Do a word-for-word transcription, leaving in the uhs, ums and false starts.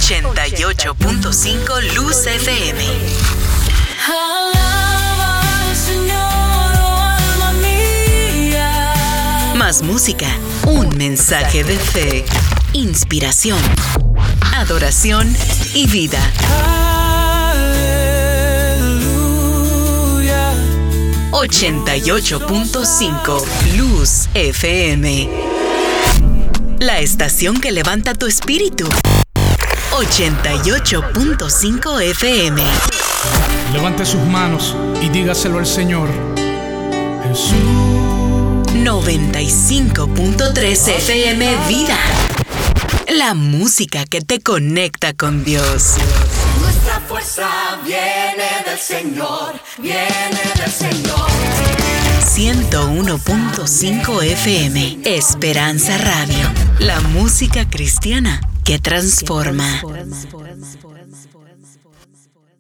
ochenta y ocho punto cinco Luz F M. Alaba al Señor, oh alma mía. Más música, un mensaje de fe, inspiración, adoración y vida. Aleluya. ochenta y ocho punto cinco Luz F M. La estación que levanta tu espíritu. ochenta y ocho punto cinco F M. Levante sus manos y dígaselo al Señor. Jesús. noventa y cinco punto tres F M Vida. La música que te conecta con Dios. Nuestra fuerza viene del Señor, viene del Señor. ciento uno punto cinco F M. Esperanza Radio. La música cristiana que transforma.